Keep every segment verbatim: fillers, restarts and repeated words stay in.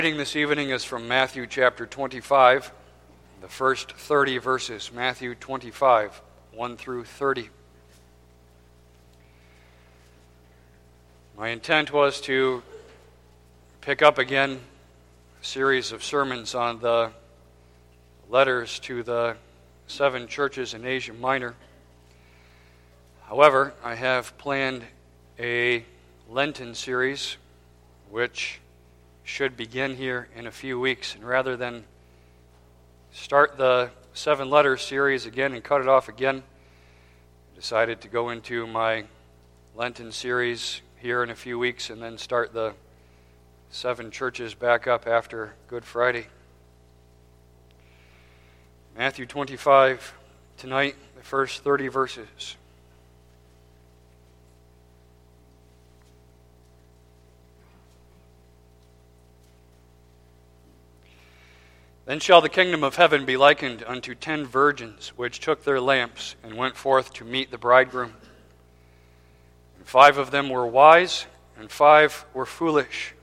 Reading this evening is from Matthew chapter twenty-five, the first thirty verses. Matthew twenty-five, one through thirty. My intent was to pick up again a series of sermons on the letters to the seven churches in Asia Minor. However, I have planned a Lenten series which should begin here in a few weeks. And rather than start the seven letter series again and cut it off again, I decided to go into my Lenten series here in a few weeks and then start the seven churches back up after Good Friday. Matthew twenty-five, tonight, the first thirty verses. Then shall the kingdom of heaven be likened unto ten virgins, which took their lamps, and went forth to meet the bridegroom. And five of them were wise, and five were foolish.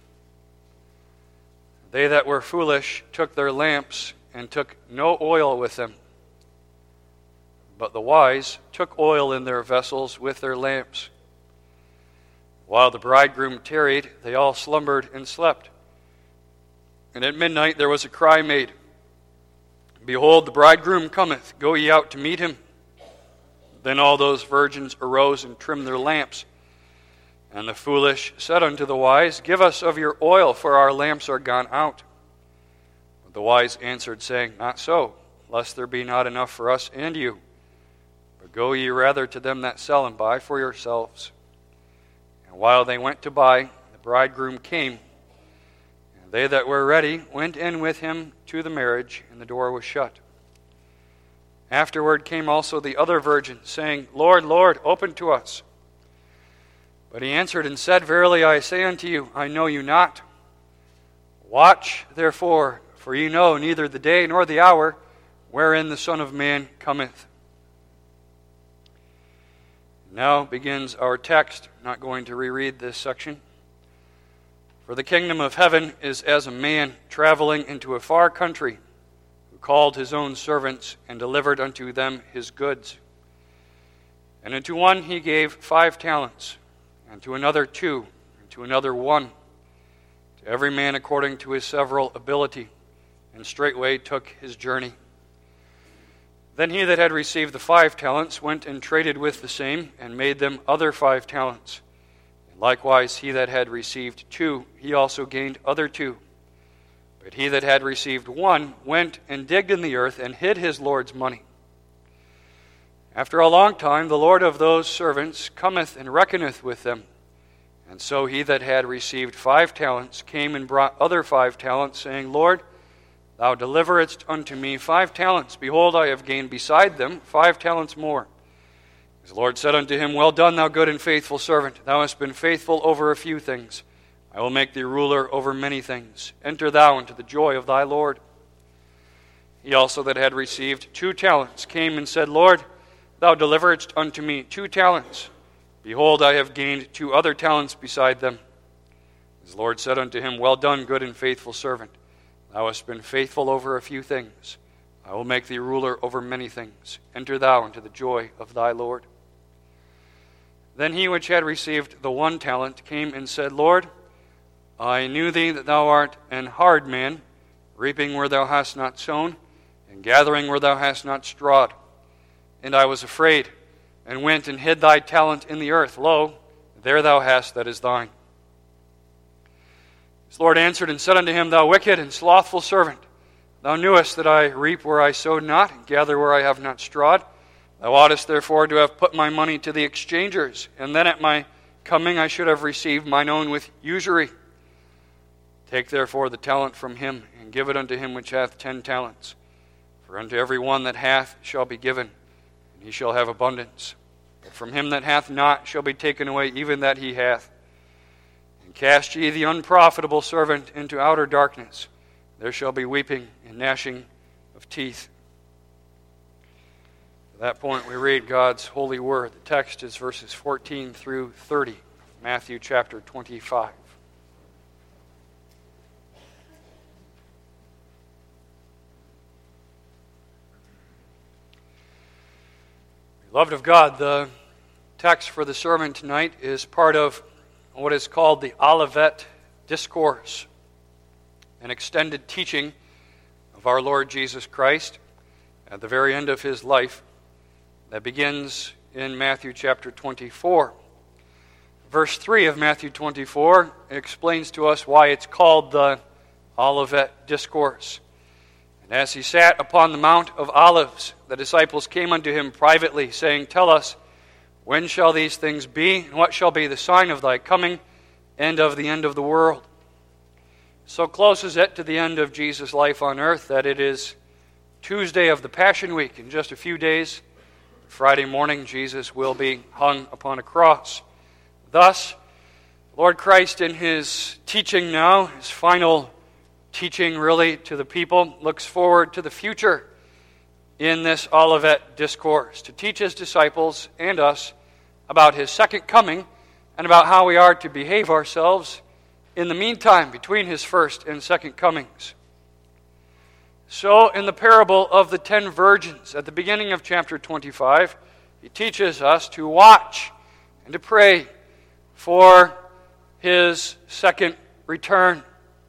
They that were foolish took their lamps, and took no oil with them. But the wise took oil in their vessels with their lamps. While the bridegroom tarried, they all slumbered and slept. And at midnight there was a cry made, Behold, the bridegroom cometh, go ye out to meet him. Then all those virgins arose and trimmed their lamps. And the foolish said unto the wise, Give us of your oil, for our lamps are gone out. But the wise answered, saying, Not so, lest there be not enough for us and you. But go ye rather to them that sell, and buy for yourselves. And while they went to buy, the bridegroom came. They that were ready went in with him to the marriage, and the door was shut. Afterward came also the other virgins, saying, Lord, Lord, open to us. But he answered and said, Verily I say unto you, I know you not. Watch therefore, for ye know neither the day nor the hour wherein the Son of Man cometh. Now begins our text. I'm not going to reread this section. For the kingdom of heaven is as a man traveling into a far country, who called his own servants and delivered unto them his goods. And unto one he gave five talents, and to another two, and to another one, to every man according to his several ability, and straightway took his journey. Then he that had received the five talents went and traded with the same, and made them other five talents. Likewise, he that had received two, he also gained other two. But he that had received one went and digged in the earth and hid his Lord's money. After a long time, the Lord of those servants cometh and reckoneth with them. And so he that had received five talents came and brought other five talents, saying, Lord, thou deliveredst unto me five talents. Behold, I have gained beside them five talents more. The Lord said unto him, Well done, thou good and faithful servant. Thou hast been faithful over a few things. I will make thee ruler over many things. Enter thou into the joy of thy Lord. He also that had received two talents came and said, Lord, thou deliveredst unto me two talents. Behold, I have gained two other talents beside them. His Lord said unto him, Well done, good and faithful servant. Thou hast been faithful over a few things. I will make thee ruler over many things. Enter thou into the joy of thy Lord. Then he which had received the one talent came and said, Lord, I knew thee that thou art an hard man, reaping where thou hast not sown, and gathering where thou hast not strawed. And I was afraid, and went and hid thy talent in the earth. Lo, there thou hast that is thine. His Lord answered and said unto him, Thou wicked and slothful servant, thou knewest that I reap where I sowed not, and gather where I have not strawed. Thou oughtest therefore to have put my money to the exchangers, and then at my coming I should have received mine own with usury. Take therefore the talent from him, and give it unto him which hath ten talents. For unto every one that hath shall be given, and he shall have abundance. But from him that hath not shall be taken away even that he hath. And cast ye the unprofitable servant into outer darkness. There shall be weeping and gnashing of teeth. At that point, we read God's holy word. The text is verses fourteen through thirty, Matthew chapter twenty-five. Beloved of God, the text for the sermon tonight is part of what is called the Olivet Discourse, an extended teaching of our Lord Jesus Christ at the very end of his life that begins in Matthew chapter twenty-four. Verse three of Matthew twenty-four explains to us why it's called the Olivet Discourse. And as he sat upon the Mount of Olives, the disciples came unto him privately, saying, Tell us, when shall these things be, and what shall be the sign of thy coming and of the end of the world? So close is it to the end of Jesus' life on earth that it is Tuesday of the Passion Week. In just a few days, Friday morning, Jesus will be hung upon a cross. Thus, Lord Christ, in his teaching now, his final teaching really to the people, looks forward to the future in this Olivet Discourse, to teach his disciples and us about his second coming and about how we are to behave ourselves in the meantime between his first and second comings. So, in the parable of the ten virgins, at the beginning of chapter twenty-five, he teaches us to watch and to pray for his second return.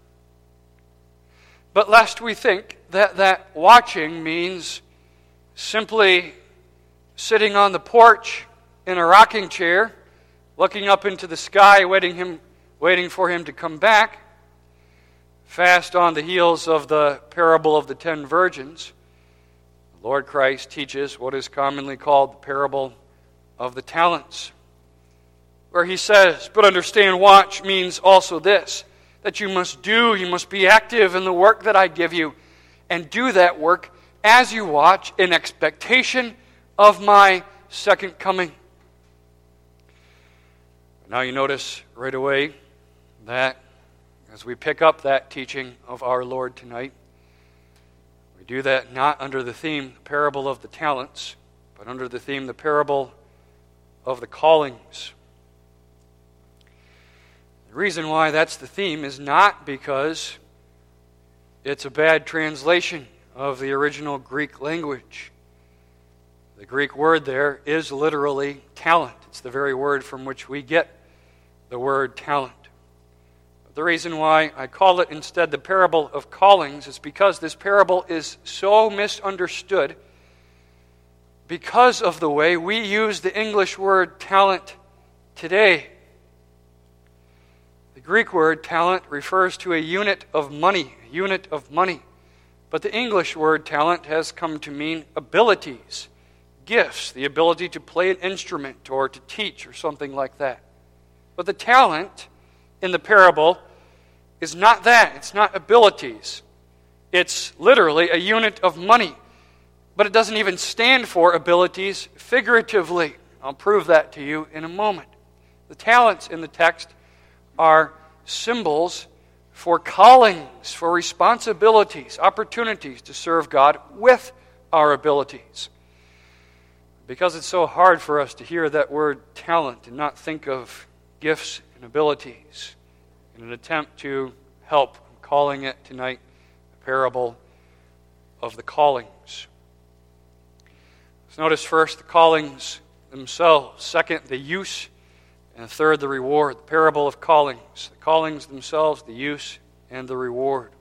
But lest we think that that watching means simply sitting on the porch in a rocking chair, looking up into the sky, waiting him, waiting for him to come back, fast on the heels of the parable of the ten virgins, the Lord Christ teaches what is commonly called the parable of the talents, where he says, but understand, watch means also this, that you must do, you must be active in the work that I give you, and do that work as you watch in expectation of my second coming. Now you notice right away that as we pick up that teaching of our Lord tonight, we do that not under the theme, the parable of the talents, but under the theme, the parable of the callings. The reason why that's the theme is not because it's a bad translation of the original Greek language. The Greek word there is literally talent. It's the very word from which we get the word talent. But the reason why I call it instead the parable of callings is because this parable is so misunderstood because of the way we use the English word talent today. The Greek word talent refers to a unit of money, a unit of money. But the English word talent has come to mean abilities, gifts, the ability to play an instrument or to teach or something like that. But the talent in the parable is not that. It's not abilities. It's literally a unit of money. But it doesn't even stand for abilities figuratively. I'll prove that to you in a moment. The talents in the text are symbols for callings, for responsibilities, opportunities to serve God with our abilities. Because it's so hard for us to hear that word talent and not think of gifts and abilities, in an attempt to help, I'm calling it tonight the parable of the callings. Let's notice first the callings themselves. Second, the use. And third, the reward. The parable of callings. The callings themselves, the use, and the reward.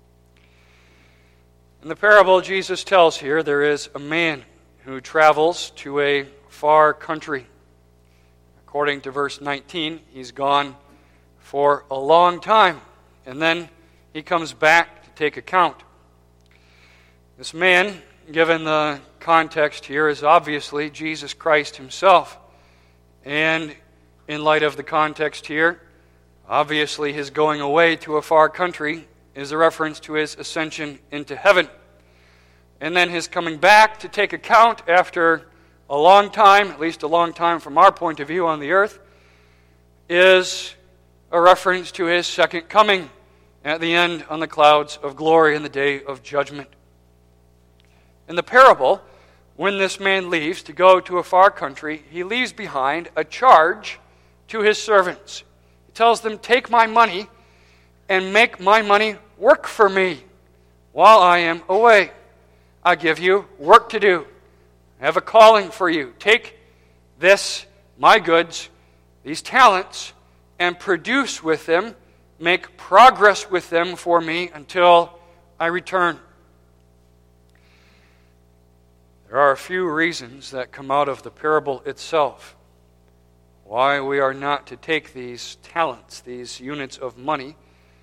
In the parable Jesus tells here, there is a man who travels to a far country. According to verse nineteen, he's gone for a long time, and then he comes back to take account. This man, given the context here, is obviously Jesus Christ himself. And in light of the context here, obviously his going away to a far country is a reference to his ascension into heaven. And then his coming back to take account after a long time, at least a long time from our point of view on the earth, is a reference to his second coming at the end on the clouds of glory in the day of judgment. In the parable, when this man leaves to go to a far country, he leaves behind a charge to his servants. He tells them, take my money and make my money work for me while I am away. I give you work to do. I have a calling for you. Take this, my goods, these talents, and produce with them, make progress with them for me until I return. There are a few reasons that come out of the parable itself why we are not to take these talents, these units of money,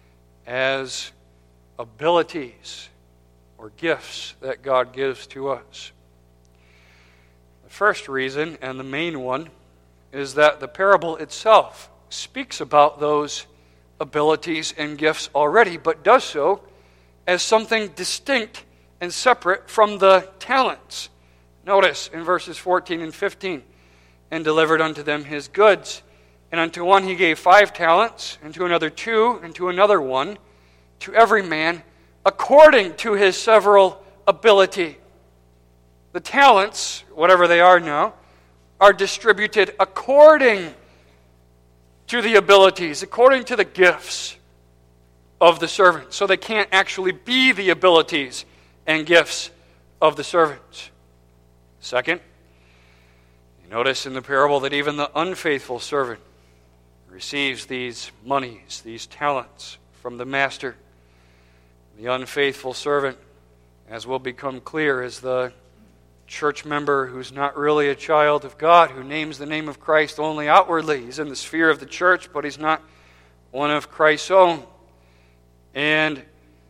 as abilities or gifts that God gives to us. The first reason, and the main one, is that the parable itself speaks about those abilities and gifts already, but does so as something distinct and separate from the talents. Notice in verses fourteen and fifteen, and delivered unto them his goods, and unto one he gave five talents, and to another two, and to another one, to every man according to his several ability. The talents, whatever they are now, are distributed according to the abilities, according to the gifts of the servant. So they can't actually be the abilities and gifts of the servants. Second, you notice in the parable that even the unfaithful servant receives these monies, these talents from the master. The unfaithful servant, as will become clear, is the church member who's not really a child of God, who names the name of Christ only outwardly. He's in the sphere of the church, but he's not one of Christ's own. And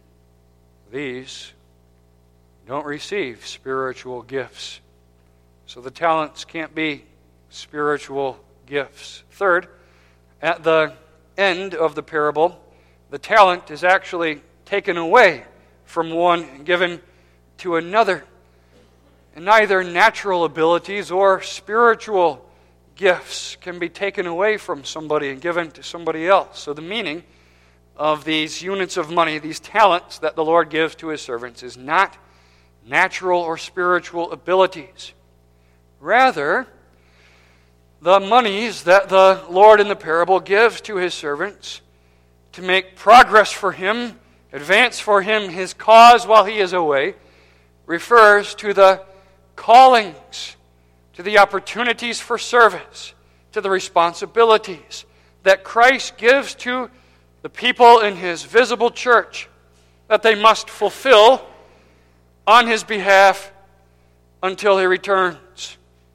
these don't receive spiritual gifts. So the talents can't be spiritual gifts. Third, at the end of the parable, the talent is actually taken away from one and given to another. And neither natural abilities or spiritual gifts can be taken away from somebody and given to somebody else. So the meaning of these units of money, these talents that the Lord gives to his servants, is not natural or spiritual abilities. Rather, the monies that the Lord in the parable gives to his servants to make progress for him, advance for him his cause while he is away, refers to the callings, to the opportunities for service, to the responsibilities that Christ gives to the people in his visible church that they must fulfill on his behalf until he returns.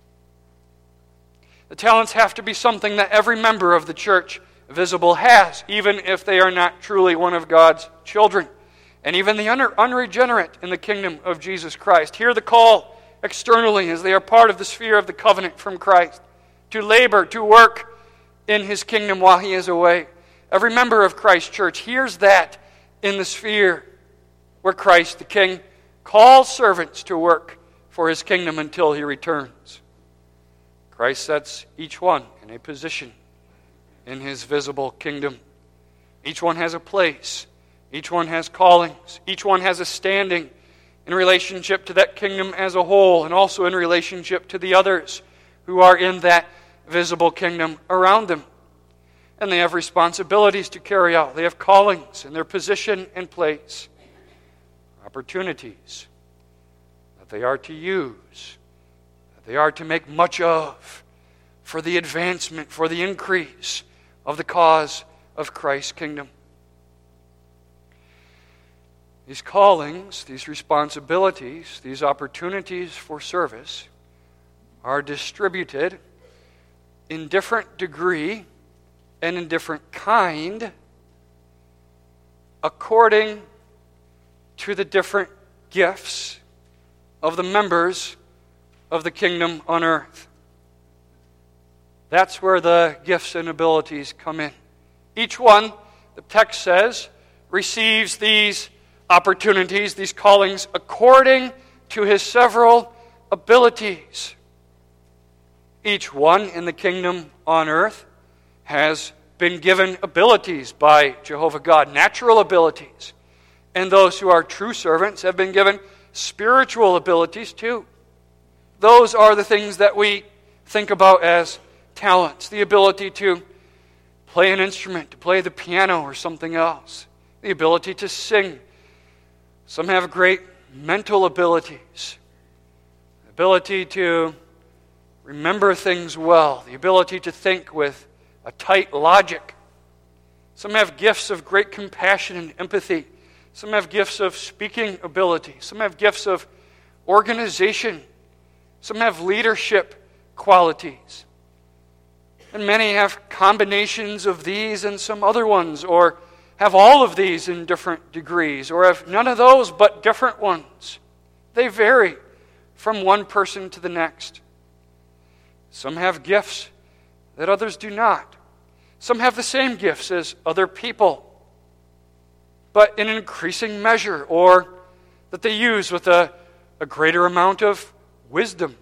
The talents have to be something that every member of the church visible has, even if they are not truly one of God's children. And even the un- unregenerate in the kingdom of Jesus Christ hear the call externally as they are part of the sphere of the covenant from Christ to labor, to work in his kingdom while he is away. Every member of Christ's church hears that in the sphere where Christ the King calls servants to work for his kingdom until he returns. Christ sets each one in a position in his visible kingdom. Each one has a place. Each one has callings. Each one has a standing in relationship to that kingdom as a whole, and also in relationship to the others who are in that visible kingdom around them. And they have responsibilities to carry out. They have callings in their position and place. Opportunities that they are to use, that they are to make much of for the advancement, for the increase of the cause of Christ's kingdom. These callings, these responsibilities, these opportunities for service are distributed in different degree and in different kind according to the different gifts of the members of the kingdom on earth. That's where the gifts and abilities come in. Each one, the text says, receives these opportunities, these callings, according to his several abilities. Each one in the kingdom on earth has been given abilities by Jehovah God, natural abilities. And those who are true servants have been given spiritual abilities too. Those are the things that we think about as talents. The ability to play an instrument, to play the piano or something else. The ability to sing. Some have great mental abilities. The ability to remember things well, the ability to think with a tight logic. Some have gifts of great compassion and empathy. Some have gifts of speaking ability. Some have gifts of organization. Some have leadership qualities. And many have combinations of these and some other ones, or have all of these in different degrees, or have none of those but different ones. They vary from one person to the next. Some have gifts that others do not. Some have the same gifts as other people, but in an increasing measure, or that they use with a, a greater amount of wisdom.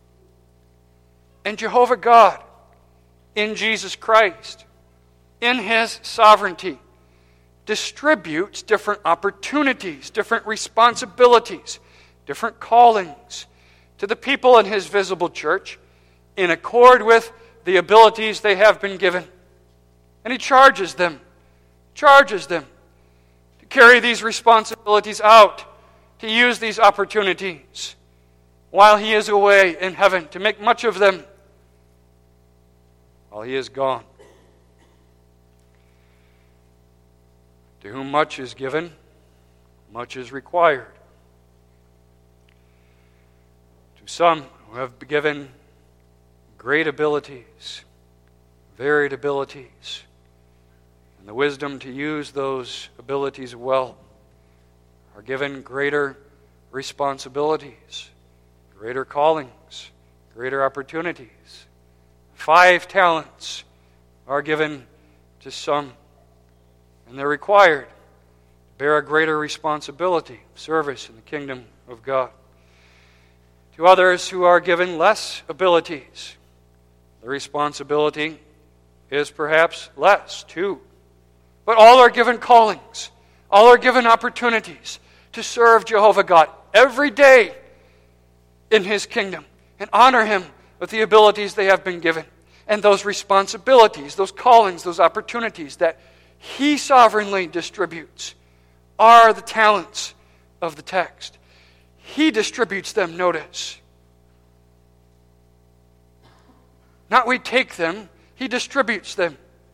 And Jehovah God, in Jesus Christ, in His sovereignty, distributes different opportunities, different responsibilities, different callings to the people in His visible church in accord with the abilities they have been given. And He charges them, charges them to carry these responsibilities out, to use these opportunities while He is away in heaven, to make much of them while He is gone. To whom much is given, much is required. To some who have been given great abilities, varied abilities, and the wisdom to use those abilities well, are given greater responsibilities, greater callings, greater opportunities. Five talents are given to some, and they're required to bear a greater responsibility, service in the kingdom of God. To others who are given less abilities, the responsibility is perhaps less too. But all are given callings, all are given opportunities to serve Jehovah God every day in His kingdom and honor Him with the abilities they have been given. And those responsibilities, those callings, those opportunities that He sovereignly distributes are the talents of the text. He distributes them, notice. Not we take them, He distributes them.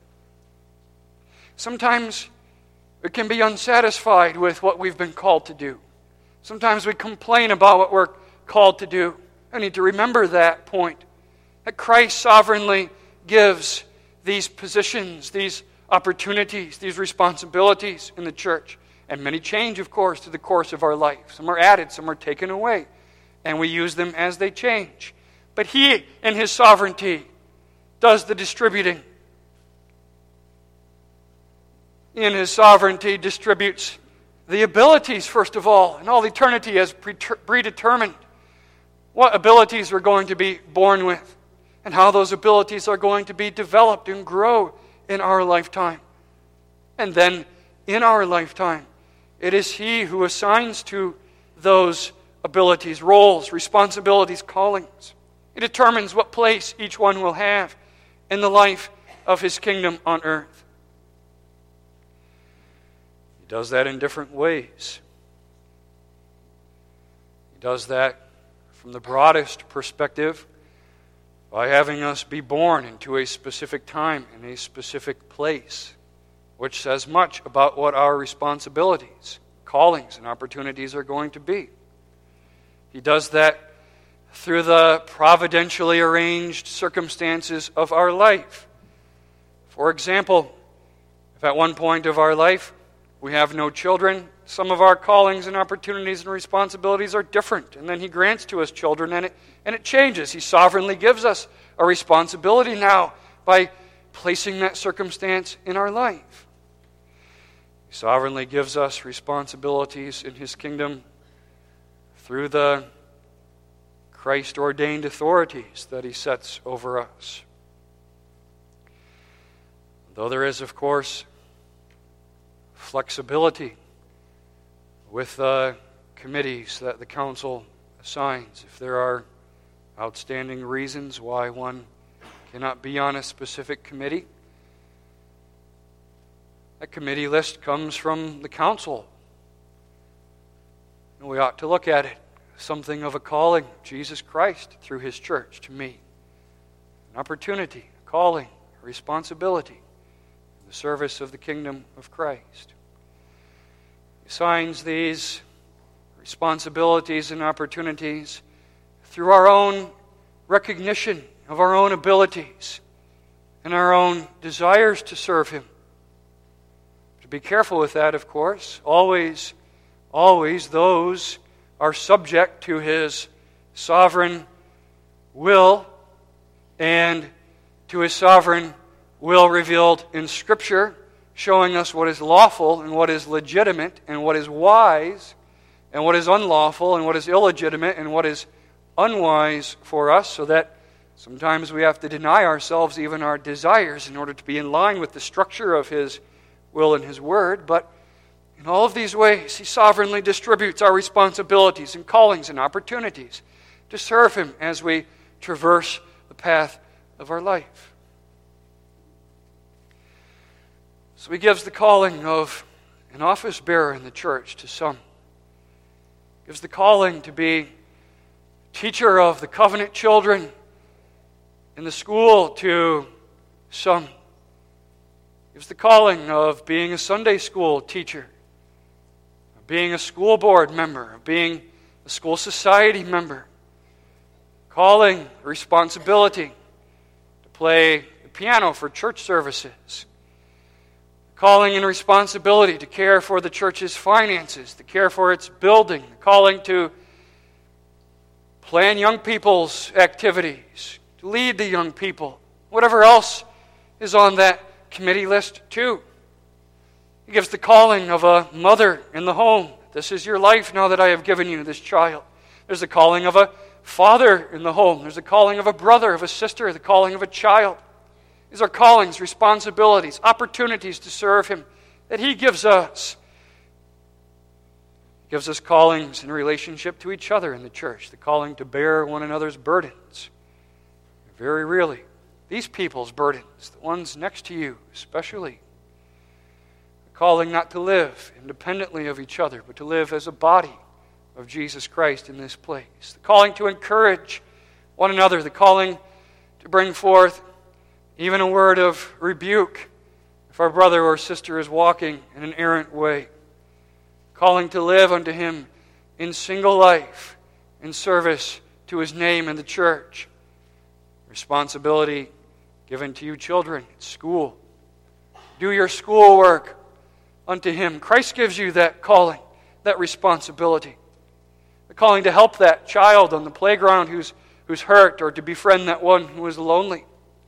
Sometimes we can be unsatisfied with what we've been called to do. Sometimes we complain about what we're called to do. I need to remember that point, that Christ sovereignly gives these positions, these opportunities, these responsibilities in the church. And many change, of course, through the course of our life. Some are added, some are taken away. And we use them as they change. But He, in His sovereignty, does the distributing. In His sovereignty, distributes the abilities, first of all. And all eternity has predetermined what abilities we're going to be born with, and how those abilities are going to be developed and grow in our lifetime. And then, in our lifetime, it is He who assigns to those abilities, roles, responsibilities, callings. He determines what place each one will have in the life of His kingdom on earth. He does that in different ways. He does that from the broadest perspective by having us be born into a specific time in a specific place, which says much about what our responsibilities, callings, and opportunities are going to be. He does that through the providentially arranged circumstances of our life. For example, if at one point of our life we have no children, some of our callings and opportunities and responsibilities are different. And then He grants to us children, and it, and it changes. He sovereignly gives us a responsibility now by placing that circumstance in our life. He sovereignly gives us responsibilities in His kingdom through the Christ-ordained authorities that He sets over us. Though there is, of course, flexibility with the committees that the council assigns. If there are outstanding reasons why one cannot be on a specific committee, that committee list comes from the council. And we ought to look at it something of a calling of Jesus Christ through His church to me. An opportunity, a calling, a responsibility in the service of the kingdom of Christ. He assigns these responsibilities and opportunities through our own recognition of our own abilities and our own desires to serve Him. To be careful with that, of course. Always, always those are subject to His sovereign will and to His sovereign will revealed in Scripture, showing us what is lawful and what is legitimate and what is wise and what is unlawful and what is illegitimate and what is unwise for us, so that sometimes we have to deny ourselves even our desires in order to be in line with the structure of His will and His Word. But in all of these ways, He sovereignly distributes our responsibilities and callings and opportunities to serve Him as we traverse the path of our life. So He gives the calling of an office bearer in the church to some. He gives the calling to be teacher of the covenant children in the school to some. He gives the calling of being a Sunday school teacher, of being a school board member, of being a school society member. Calling, responsibility to play the piano for church services. Calling and responsibility to care for the church's finances, to care for its building. Calling to plan young people's activities, to lead the young people. Whatever else is on that committee list too. He gives the calling of a mother in the home. This is your life now that I have given you this child. There's a calling of a father in the home. There's a calling of a brother, of a sister, the calling of a child. These are callings, responsibilities, opportunities to serve Him that He gives us. He gives us callings in relationship to each other in the church, the calling to bear one another's burdens. Very really, these people's burdens, the ones next to you especially. The calling not to live independently of each other, but to live as a body of Jesus Christ in this place. The calling to encourage one another, the calling to bring forth even a word of rebuke if our brother or sister is walking in an errant way. Calling to live unto Him in single life, in service to His name and the church. Responsibility given to you children at school. Do your schoolwork unto Him. Christ gives you that calling, that responsibility. The calling to help that child on the playground who's, who's hurt, or to befriend that one who is lonely.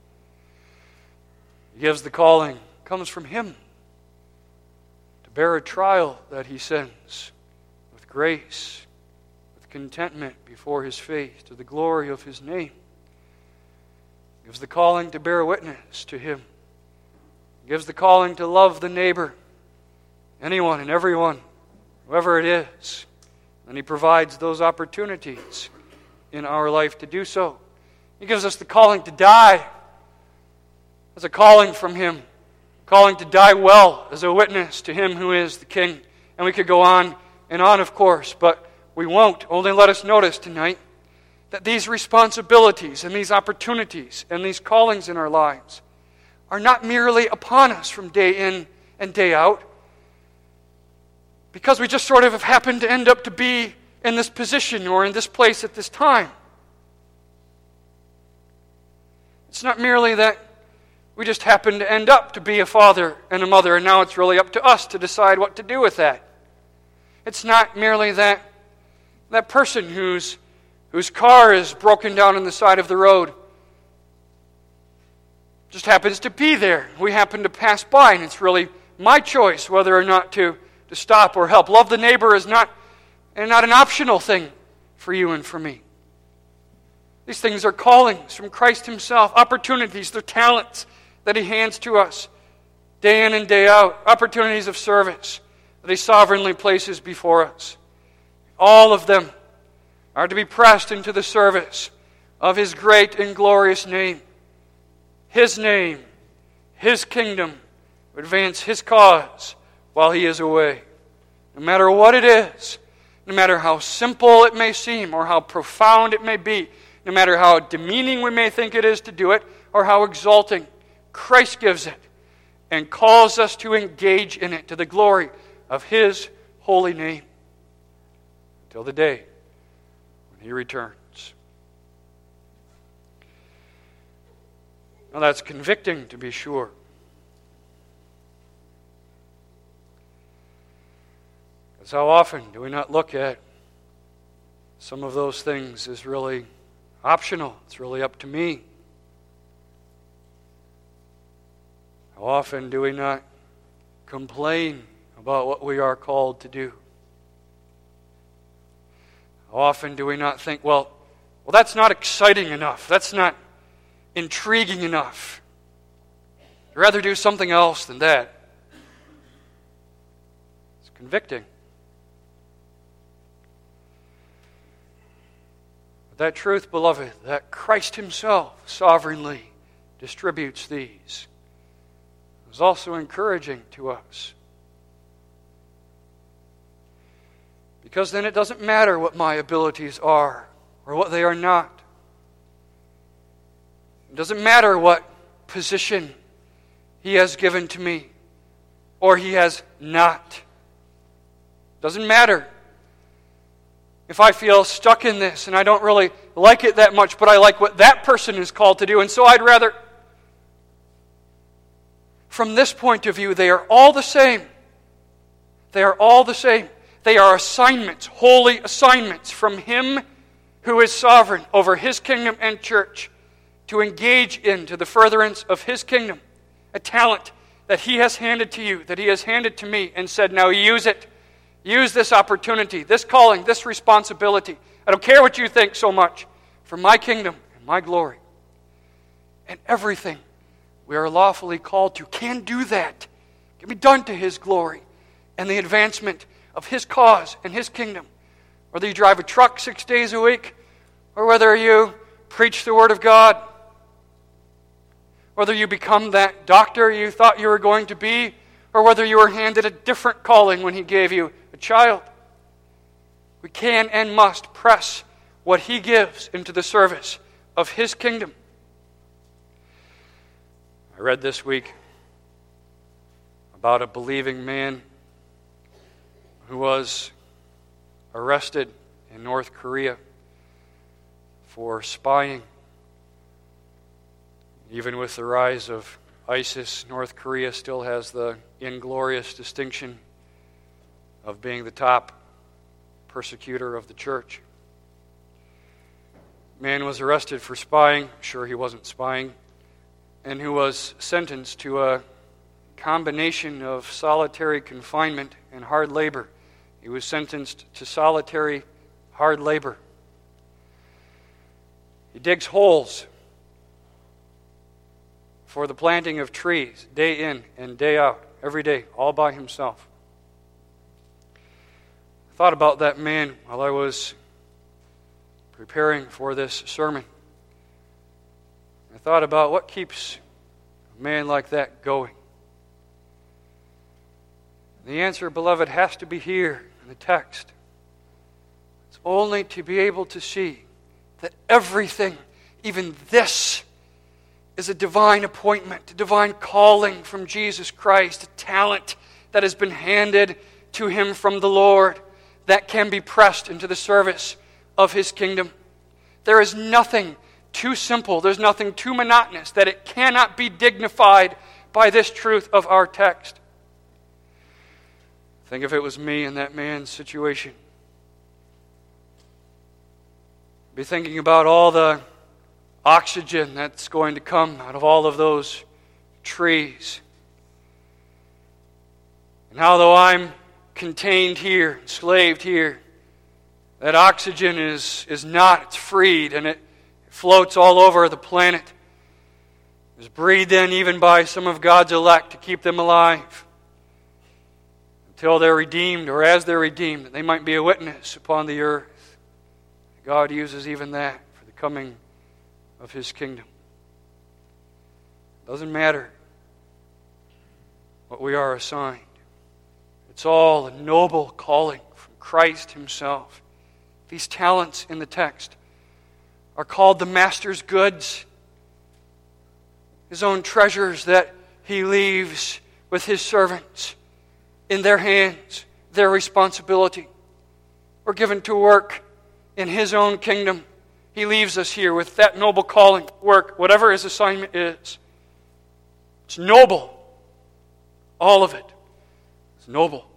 He gives the calling, comes from Him, to bear a trial that He sends with grace, with contentment before His face, to the glory of His name. He gives the calling to bear witness to Him. He gives the calling to love the neighbor, anyone and everyone, whoever it is. And He provides those opportunities in our life to do so. He gives us the calling to die. As a calling from Him, calling to die well as a witness to Him who is the King. And we could go on and on, of course, but we won't. Only let us notice tonight that these responsibilities and these opportunities and these callings in our lives are not merely upon us from day in and day out, because we just sort of have happened to end up to be in this position or in this place at this time. It's not merely that we just happen to end up to be a father and a mother, and now it's really up to us to decide what to do with that. It's not merely that that person whose, whose car is broken down on the side of the road just happens to be there. We happen to pass by, and it's really my choice whether or not to, to stop or help. Love the neighbor is not, and not an optional thing for you and for me. These things are callings from Christ Himself, opportunities, they're talents that He hands to us day in and day out, opportunities of service that He sovereignly places before us. All of them are to be pressed into the service of His great and glorious name. His name, His kingdom, to advance His cause while He is away. No matter what it is, no matter how simple it may seem or how profound it may be, no matter how demeaning we may think it is to do it or how exalting, Christ gives it and calls us to engage in it to the glory of His holy name until the day when He returns. Now that's convicting, to be sure. Because how often do we not look at some of those things as really optional? It's really up to me. How often do we not complain about what we are called to do? How often do we not think, well, well, that's not exciting enough. That's not intriguing enough. I'd rather do something else than that. It's convicting. But that truth, beloved, that Christ Himself sovereignly distributes these, is also encouraging to us. Because then it doesn't matter what my abilities are or what they are not. It doesn't matter what position He has given to me or He has not. It doesn't matter if I feel stuck in this and I don't really like it that much, but I like what that person is called to do, and so I'd rather. From this point of view, they are all the same. They are all the same. They are assignments, holy assignments from Him who is sovereign over His kingdom and church, to engage into the furtherance of His kingdom, a talent that He has handed to you, that He has handed to me, and said, now use it. Use this opportunity, this calling, this responsibility. I don't care what you think so much, for my kingdom and my glory. And everything we are lawfully called to can do that, can be done to His glory and the advancement of His cause and His kingdom. Whether you drive a truck six days a week, or whether you preach the Word of God, whether you become that doctor you thought you were going to be, or whether you were handed a different calling when He gave you a child. We can and must press what He gives into the service of His kingdom. I read this week about a believing man who was arrested in North Korea for spying. Even with the rise of ISIS, North Korea still has the inglorious distinction of being the top persecutor of the church. Man was arrested for spying, sure he wasn't spying, and who was sentenced to a combination of solitary confinement and hard labor. He was sentenced to solitary hard labor. He digs holes for the planting of trees, day in and day out, every day, all by himself. I thought about that man while I was preparing for this sermon. I thought about what keeps a man like that going. The answer, beloved, has to be here in the text. It's only to be able to see that everything, even this, is a divine appointment, a divine calling from Jesus Christ, a talent that has been handed to Him from the Lord that can be pressed into the service of His kingdom. There is nothing too simple, there's nothing too monotonous that it cannot be dignified by this truth of our text. Think if it was me in that man's situation. Be thinking about all the oxygen that's going to come out of all of those trees. And how though I'm contained here, enslaved here, that oxygen is, is not, it's freed, and it floats all over the planet. It's breathed in even by some of God's elect to keep them alive until they're redeemed, or as they're redeemed, that they might be a witness upon the earth. God uses even that for the coming of His kingdom. It doesn't matter what we are assigned. It's all a noble calling from Christ himself. These talents in the text are called the master's goods, his own treasures that he leaves with his servants in their hands, their responsibility. We're given to work in his own kingdom. He leaves us here with that noble calling, work, whatever his assignment is. It's noble. All of it is noble.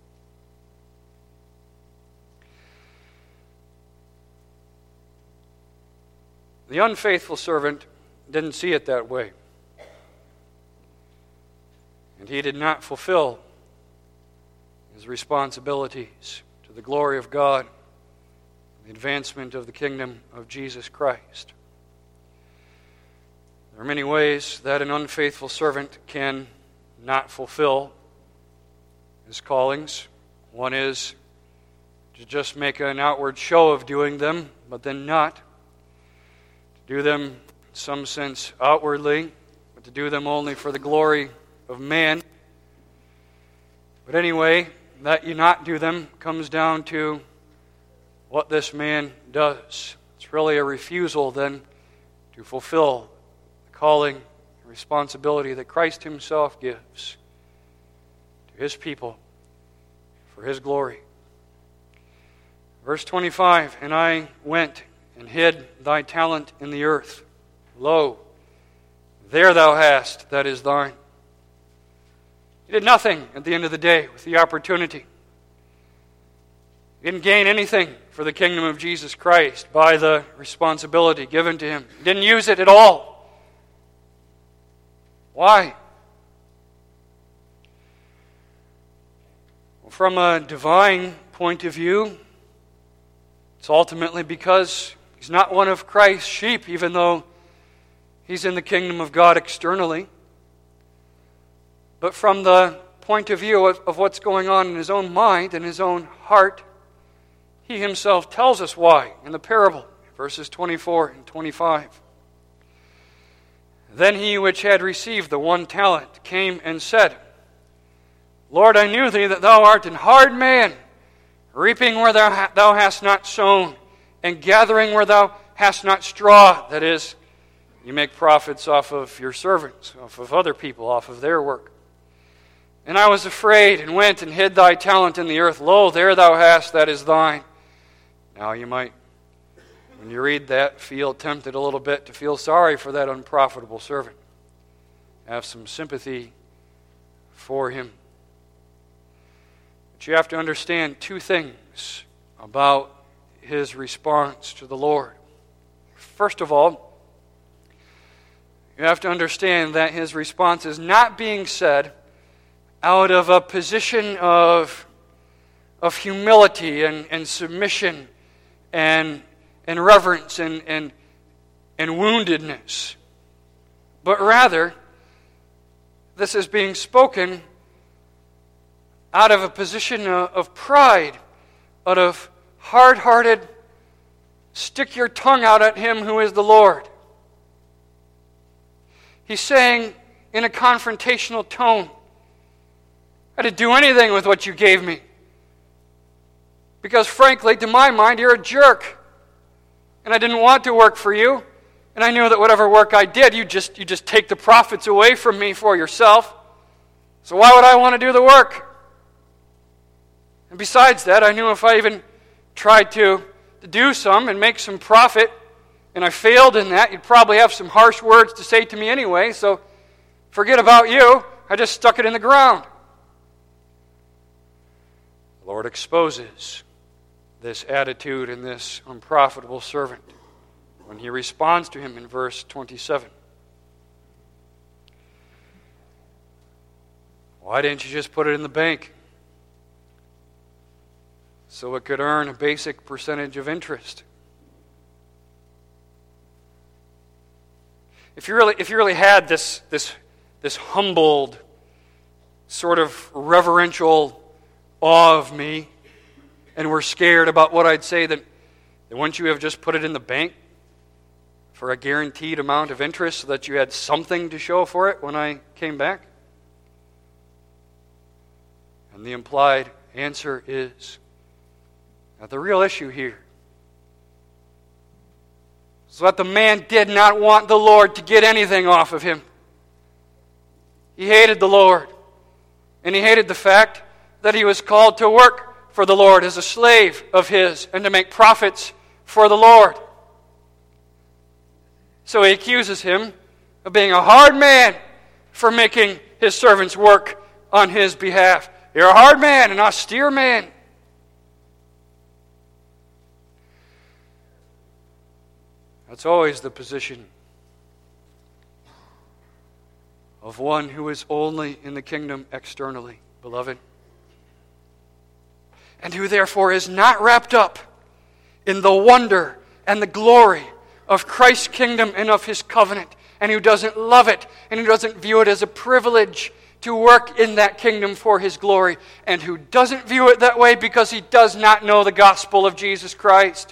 The unfaithful servant didn't see it that way. And he did not fulfill his responsibilities to the glory of God, the advancement of the kingdom of Jesus Christ. There are many ways that an unfaithful servant can not fulfill his callings. One is to just make an outward show of doing them, but then not. To do them in some sense outwardly, but to do them only for the glory of man. But anyway, that you not do them comes down to what this man does. It's really a refusal then to fulfill the calling and responsibility that Christ himself gives to his people for his glory. Verse twenty-five, and I went and hid thy talent in the earth. Lo, there thou hast that is thine. He did nothing at the end of the day with the opportunity. He didn't gain anything for the kingdom of Jesus Christ by the responsibility given to him. He didn't use it at all. Why? Well, from a divine point of view, it's ultimately because he's not one of Christ's sheep, even though he's in the kingdom of God externally. But from the point of view of, of what's going on in his own mind and his own heart, he himself tells us why in the parable, verses twenty-four and twenty-five. Then he which had received the one talent came and said, Lord, I knew thee that thou art an hard man, reaping where thou, ha- thou hast not sown, and gathering where thou hast not straw. That is, you make profits off of your servants, off of other people, off of their work. And I was afraid, and went and hid thy talent in the earth. Lo, there thou hast that is thine. Now you might, when you read that, feel tempted a little bit to feel sorry for that unprofitable servant. Have some sympathy for him. But you have to understand two things about his response to the Lord. First of all, you have to understand that his response is not being said out of a position of, of humility and, and submission and, and reverence and, and, and woundedness. But rather, this is being spoken out of a position of, of pride, out of hard-hearted, stick your tongue out at him who is the Lord. He's saying in a confrontational tone, I didn't do anything with what you gave me. Because frankly, to my mind, you're a jerk. And I didn't want to work for you. And I knew that whatever work I did, you just, you just take the profits away from me for yourself. So why would I want to do the work? And besides that, I knew if I even tried to, to do some and make some profit, and I failed in that, you'd probably have some harsh words to say to me anyway, so forget about you. I just stuck it in the ground. The Lord exposes this attitude in this unprofitable servant when he responds to him in verse twenty-seven. Why didn't you just put it in the bank so it could earn a basic percentage of interest? If you really, if you really had this, this, this humbled, sort of reverential awe of me, and were scared about what I'd say, then, then wouldn't you have just put it in the bank for a guaranteed amount of interest so that you had something to show for it when I came back? And the implied answer is, Now, the real issue here is that the man did not want the Lord to get anything off of him. He hated the Lord, and he hated the fact that he was called to work for the Lord as a slave of his and to make profits for the Lord. So he accuses him of being a hard man for making his servants work on his behalf. You're a hard man, an austere man. That's always the position of one who is only in the kingdom externally, beloved, and who therefore is not wrapped up in the wonder and the glory of Christ's kingdom and of His covenant, and who doesn't love it, and who doesn't view it as a privilege to work in that kingdom for His glory, and who doesn't view it that way because he does not know the gospel of Jesus Christ.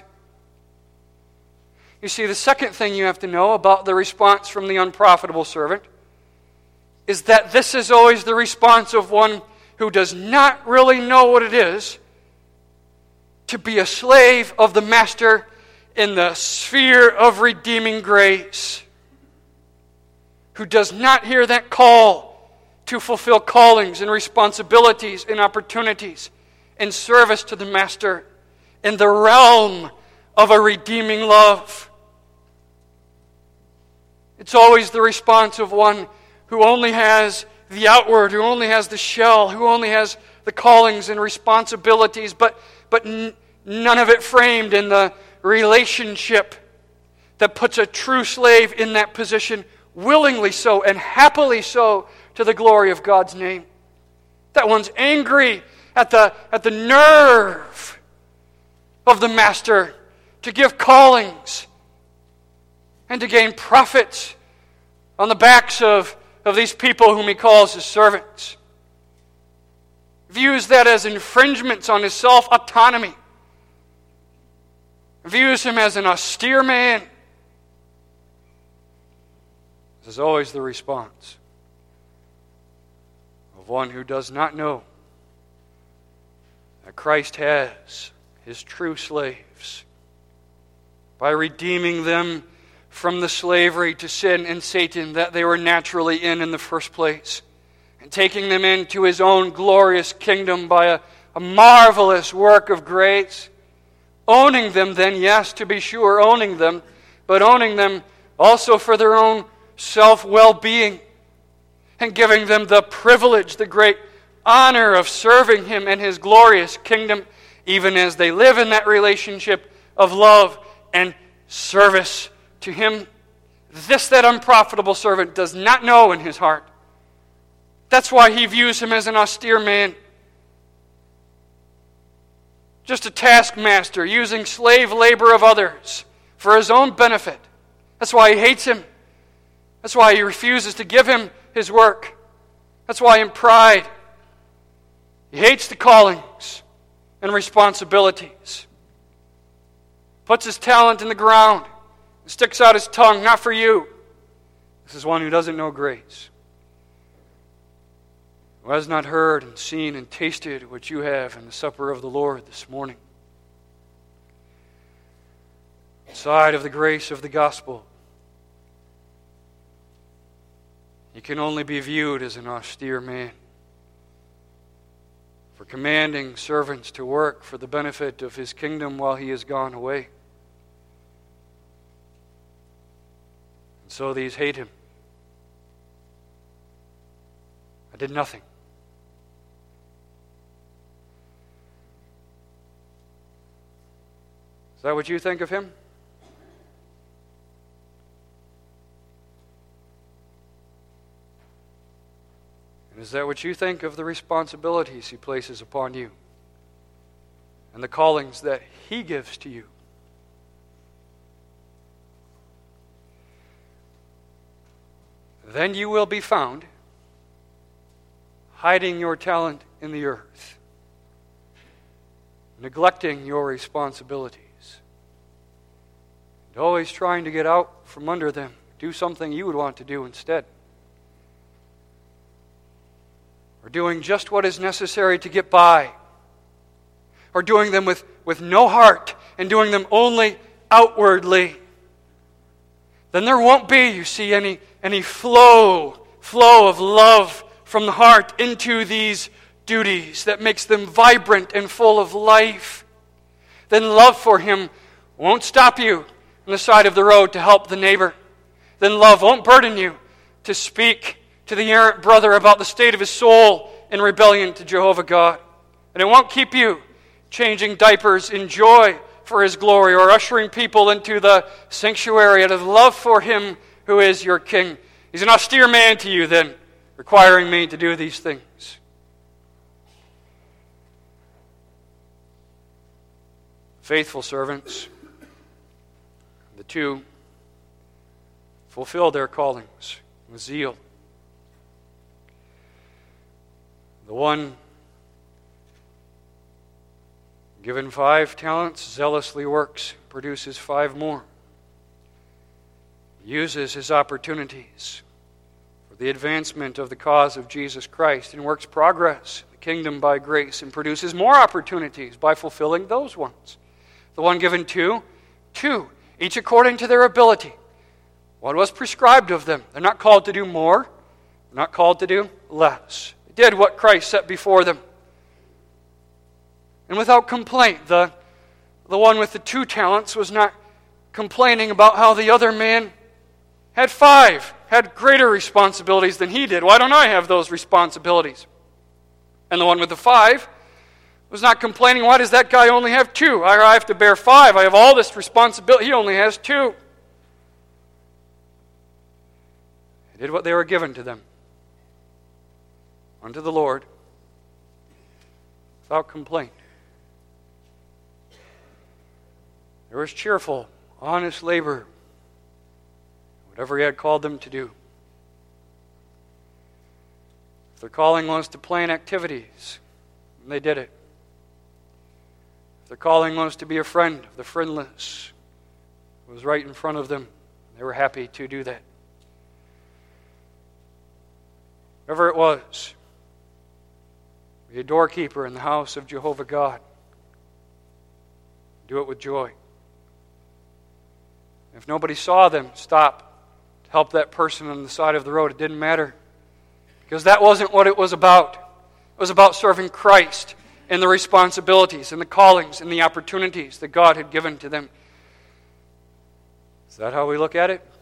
You see, the second thing you have to know about the response from the unprofitable servant is that this is always the response of one who does not really know what it is to be a slave of the Master in the sphere of redeeming grace, who does not hear that call to fulfill callings and responsibilities and opportunities in service to the Master in the realm of a redeeming love. It's always the response of one who only has the outward, who only has the shell, who only has the callings and responsibilities, but, but n- none of it framed in the relationship that puts a true slave in that position, willingly so and happily so, to the glory of God's name. That one's angry at the, at the nerve of the Master to give callings and to gain profits on the backs of, of these people whom he calls his servants. Views that as infringements on his self-autonomy. Views him as an austere man. This is always the response of one who does not know that Christ has his true slaves by redeeming them from the slavery to sin and Satan that they were naturally in in the first place, and taking them into his own glorious kingdom by a, a marvelous work of grace. Owning them then, yes, to be sure, owning them, but owning them also for their own self-well-being, and giving them the privilege, the great honor of serving him in his glorious kingdom, even as they live in that relationship of love and service to him. This that unprofitable servant does not know in his heart. That's why he views him as an austere man. Just a taskmaster using slave labor of others for his own benefit. That's why he hates him. That's why he refuses to give him his work. That's why in pride he hates the callings and responsibilities. Puts his talent in the ground. Sticks out his tongue, not for you. This is one who doesn't know grace, who has not heard and seen and tasted what you have in the supper of the Lord this morning. Outside of the grace of the gospel, he can only be viewed as an austere man, for commanding servants to work for the benefit of his kingdom while he is gone away. And so these hate him. I did nothing. Is that what you think of him? And is that what you think of the responsibilities he places upon you and the callings that he gives to you? Then you will be found hiding your talent in the earth, neglecting your responsibilities, and always trying to get out from under them, do something you would want to do instead, or doing just what is necessary to get by, or doing them with, with no heart and doing them only outwardly, then there won't be, you see, any, any flow, flow of love from the heart into these duties that makes them vibrant and full of life. Then love for Him won't stop you on the side of the road to help the neighbor. Then love won't burden you to speak to the errant brother about the state of his soul in rebellion to Jehovah God. And it won't keep you changing diapers in joy for His glory or ushering people into the sanctuary out of love for Him who is your King. He's an austere man to you then, requiring me to do these things. Faithful servants, the two, fulfill their callings with zeal. The one given five talents zealously works, produces five more. Uses his opportunities for the advancement of the cause of Jesus Christ and works progress in the kingdom by grace and produces more opportunities by fulfilling those ones. The one given two, two, each according to their ability. What was prescribed of them. They're not called to do more. They're not called to do less. They did what Christ set before them. And without complaint, the, the one with the two talents was not complaining about how the other man had five, had greater responsibilities than he did. Why don't I have those responsibilities? And the one with the five was not complaining, why does that guy only have two? I have to bear five. I have all this responsibility. He only has two. They did what they were given to them. Unto the Lord, without complaint. There was cheerful, honest labor, whatever He had called them to do. If their calling was to plain activities, then they did it. If their calling was to be a friend of the friendless, it was right in front of them. They were happy to do that. Whatever it was, be a doorkeeper in the house of Jehovah God. Do it with joy. If nobody saw them stop to help that person on the side of the road, it didn't matter. Because that wasn't what it was about. It was about serving Christ and the responsibilities and the callings and the opportunities that God had given to them. Is that how we look at it?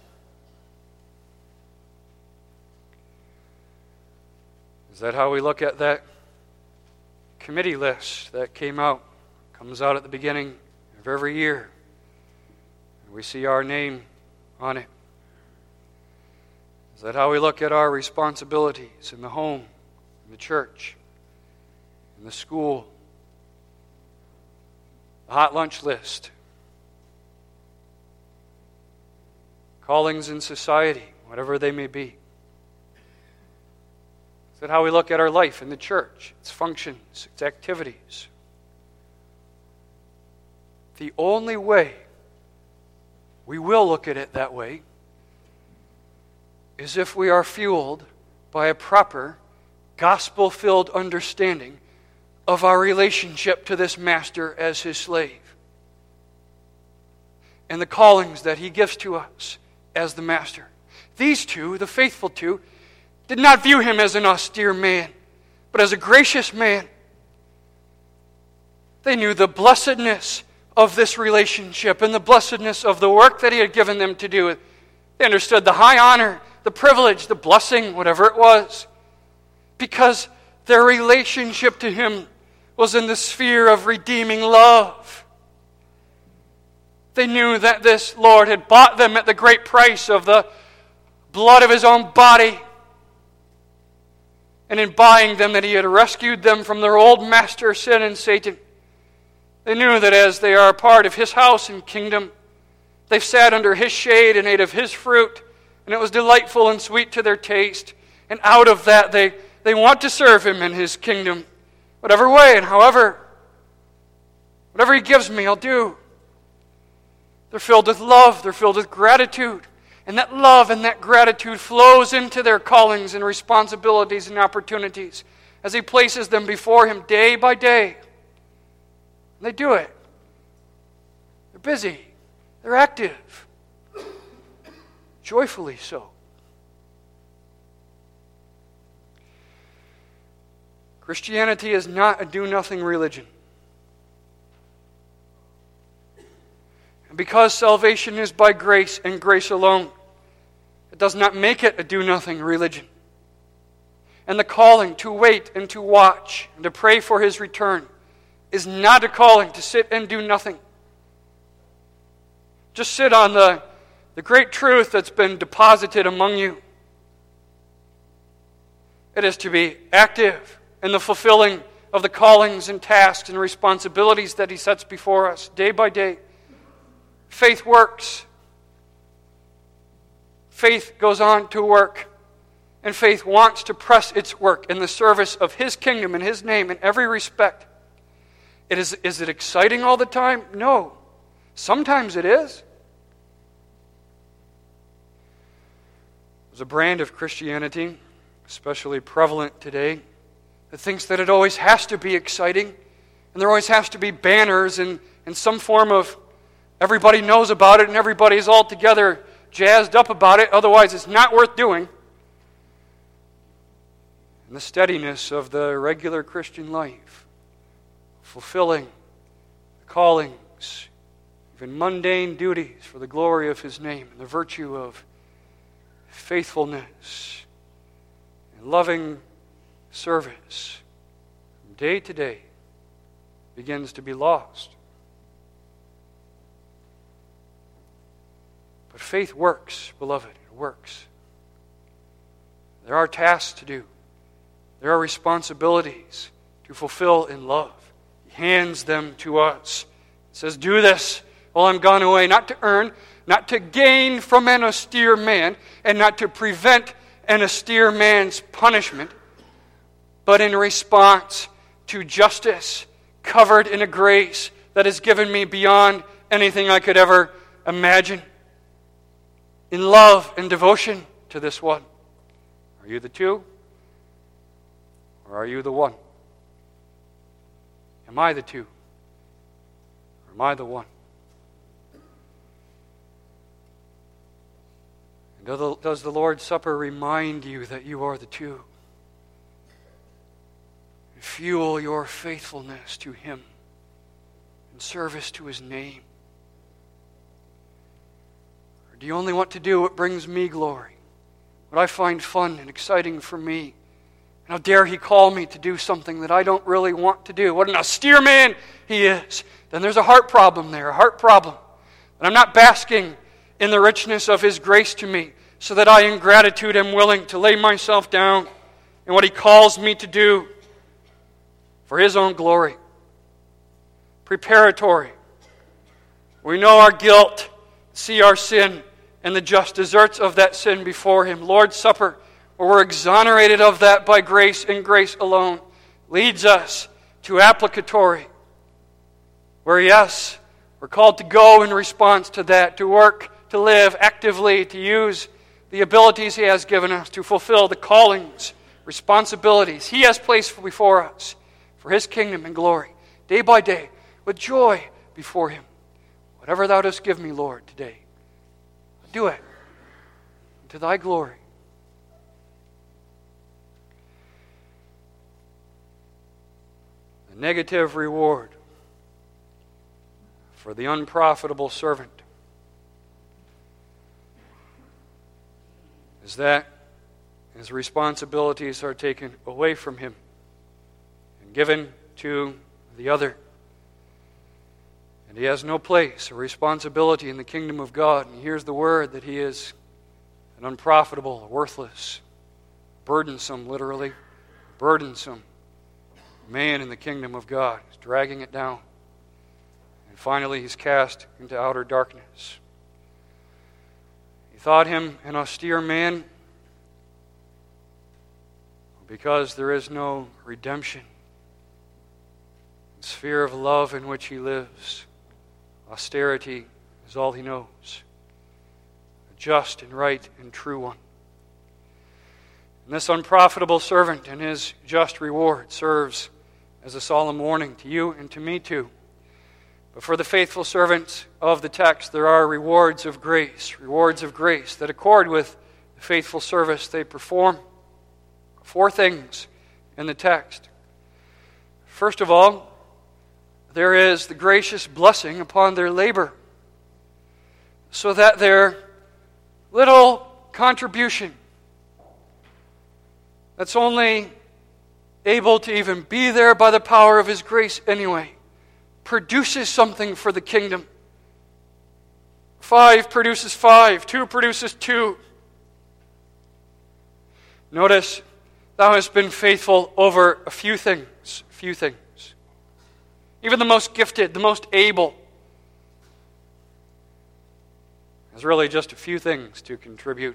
Is that how we look at that committee list that came out, comes out at the beginning of every year? We see our name on it. Is that how we look at our responsibilities in the home, in the church, in the school, the hot lunch list, callings in society, whatever they may be? Is that how we look at our life in the church, its functions, its activities? The only way we will look at it that way is if we are fueled by a proper, gospel-filled understanding of our relationship to this Master as His slave and the callings that He gives to us as the Master. These two, the faithful two, did not view Him as an austere man, but as a gracious man. They knew the blessedness of this relationship and the blessedness of the work that He had given them to do. They understood the high honor, the privilege, the blessing, whatever it was, because their relationship to Him was in the sphere of redeeming love. They knew that this Lord had bought them at the great price of the blood of His own body, and in buying them that He had rescued them from their old master, sin and Satan. They knew that as they are a part of His house and kingdom, they sat under His shade and ate of His fruit, and it was delightful and sweet to their taste. And out of that, they, they want to serve Him in His kingdom, whatever way and however. Whatever He gives me, I'll do. They're filled with love. They're filled with gratitude. And that love and that gratitude flows into their callings and responsibilities and opportunities as He places them before Him day by day. And they do it. They're busy. They're active. Joyfully so. Christianity is not a do-nothing religion. And because salvation is by grace and grace alone, it does not make it a do-nothing religion. And the calling to wait and to watch and to pray for His return is not a calling to sit and do nothing. Just sit on the, the great truth that's been deposited among you. It is to be active in the fulfilling of the callings and tasks and responsibilities that He sets before us day by day. Faith works. Faith goes on to work. And faith wants to press its work in the service of His kingdom and His name in every respect. It is, is it exciting all the time? No. Sometimes it is. There's a brand of Christianity, especially prevalent today, that thinks that it always has to be exciting, and there always has to be banners and, and some form of everybody knows about it and everybody's all together jazzed up about it, otherwise it's not worth doing. And the steadiness of the regular Christian life, fulfilling the callings, even mundane duties for the glory of His name and the virtue of faithfulness and loving service from day to day begins to be lost. But faith works, beloved. It works. There are tasks to do. There are responsibilities to fulfill in love. He hands them to us. He says, do this while I'm gone away, not to earn, not to gain from an austere man, and not to prevent an austere man's punishment, but in response to justice, covered in a grace that has given me beyond anything I could ever imagine. In love and devotion to this one. Are you the two? Or are you the one? Am I the two? Or am I the one? And does the Lord's Supper remind you that you are the two? And fuel your faithfulness to Him in service to His name? Or do you only want to do what brings me glory? What I find fun and exciting for me? And how dare He call me to do something that I don't really want to do? What an austere man He is. Then there's a heart problem there, a heart problem. And I'm not basking in the richness of His grace to me, so that I in gratitude am willing to lay myself down in what He calls me to do for His own glory. Preparatory. We know our guilt, see our sin, and the just deserts of that sin before Him. Lord's Supper, where we're exonerated of that by grace and grace alone, leads us to applicatory, where yes, we're called to go in response to that, to work, to live actively, to use the abilities He has given us to fulfill the callings, responsibilities He has placed before us for His kingdom and glory, day by day, with joy before Him. Whatever Thou dost give me, Lord, today, do it to Thy glory. The negative reward for the unprofitable servant is that his responsibilities are taken away from him and given to the other. And he has no place or responsibility in the kingdom of God. And he hears the word that he is an unprofitable, worthless, burdensome, literally, burdensome man in the kingdom of God. He's dragging it down. And finally he's cast into outer darkness. He thought him an austere man because there is no redemption. The sphere of love in which he lives, austerity is all he knows. A just and right and true one. And this unprofitable servant and his just reward serves as a solemn warning to you and to me too, But for the faithful servants of the text, there are rewards of grace, rewards of grace that accord with the faithful service they perform. Four things in the text. First of all, there is the gracious blessing upon their labor, so that their little contribution that's only able to even be there by the power of His grace anyway, produces something for the kingdom. Five produces five. Two produces two. Notice, thou hast been faithful over a few things. Few things. Even the most gifted, the most able, has really just a few things to contribute.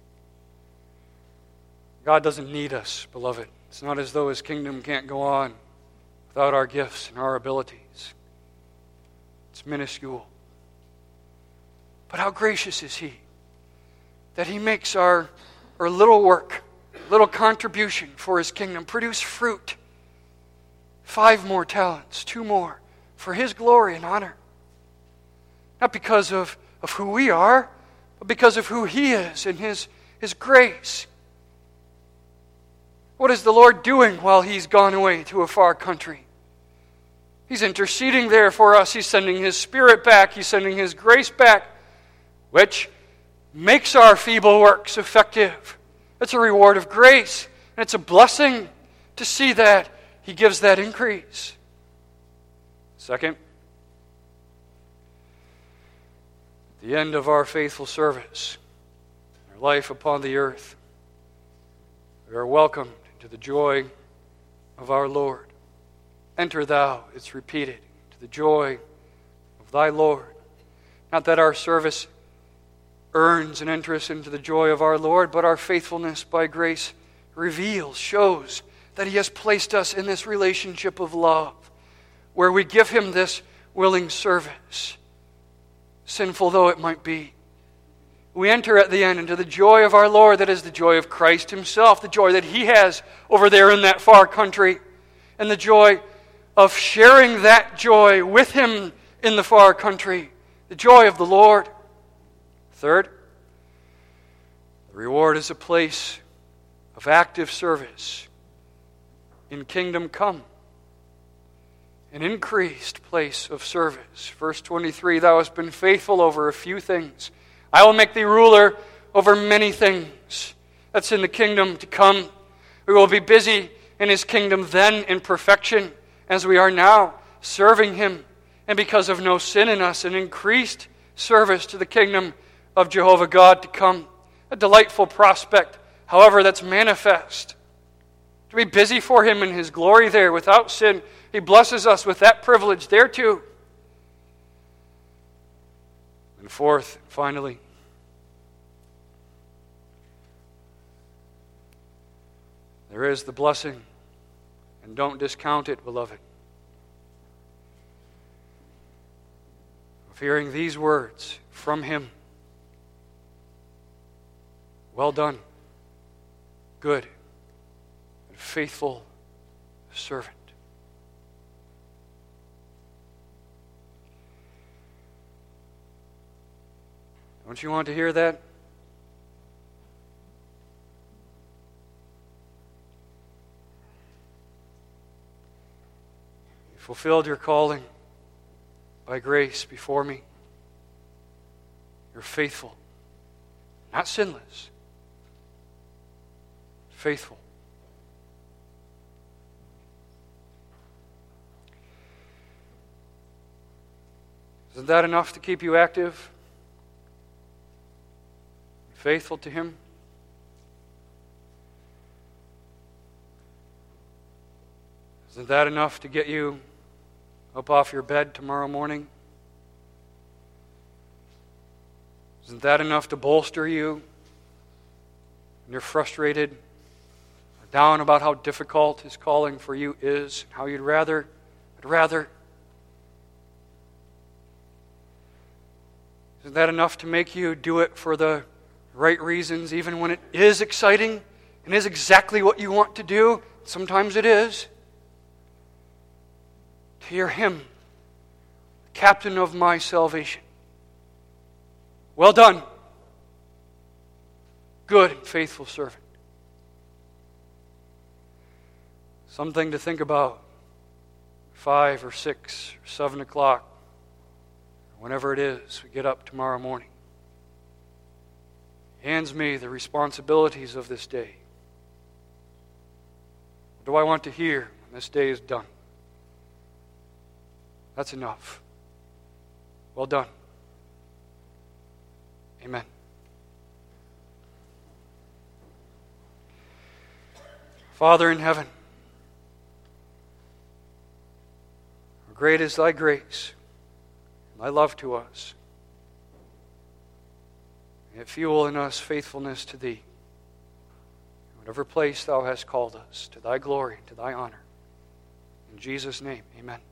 God doesn't need us, beloved. It's not as though His kingdom can't go on without our gifts and our abilities. It's minuscule. But how gracious is He that He makes our, our little work, little contribution for His kingdom produce fruit. Five more talents, two more, for His glory and honor. Not because of, of who we are, but because of who He is and His, His grace. What is the Lord doing while He's gone away to a far country? He's interceding there for us. He's sending His Spirit back. He's sending His grace back, which makes our feeble works effective. It's a reward of grace, and it's a blessing to see that He gives that increase. Second, at the end of our faithful service, our life upon the earth, we are welcomed to the joy of our Lord. Enter thou, it's repeated, to the joy of thy Lord. Not that our service earns an entrance into the joy of our Lord, but our faithfulness by grace reveals, shows that He has placed us in this relationship of love, where we give Him this willing service, sinful though it might be. We enter at the end into the joy of our Lord, that is the joy of Christ Himself, the joy that He has over there in that far country, and the joy of sharing that joy with Him in the far country, the joy of the Lord. Third, the reward is a place of active service in kingdom come, an increased place of service. Verse twenty-three, thou hast been faithful over a few things. I will make thee ruler over many things. That's in the kingdom to come. We will be busy in His kingdom then in perfection, as we are now, serving Him, and because of no sin in us, an increased service to the kingdom of Jehovah God to come. A delightful prospect, however, that's manifest. To be busy for Him in His glory there without sin. He blesses us with that privilege there too. And fourth, finally, there is the blessing, and don't discount it, beloved, of hearing these words from Him. Well done, good and faithful servant. Don't you want to hear that? You fulfilled your calling by grace before me. You're faithful, not sinless. Faithful. Isn't that enough to keep you active? Faithful to Him? Isn't that enough to get you up off your bed tomorrow morning? Isn't that enough to bolster you when you're frustrated, down about how difficult His calling for you is, how you'd rather, I'd rather. Isn't that enough to make you do it for the right reasons, even when it is exciting and is exactly what you want to do? Sometimes it is. To hear Him captain of my salvation. Well done, good and faithful servant. Something to think about. Five or six or seven o'clock, whenever it is, we get up tomorrow morning. He hands me the responsibilities of this day. What do I want to hear when this day is done? That's enough. Well done. Amen. Father in heaven, great is thy grace, and thy love to us. May it fuel in us faithfulness to thee. In whatever place thou hast called us, to thy glory, to thy honor. In Jesus' name, amen.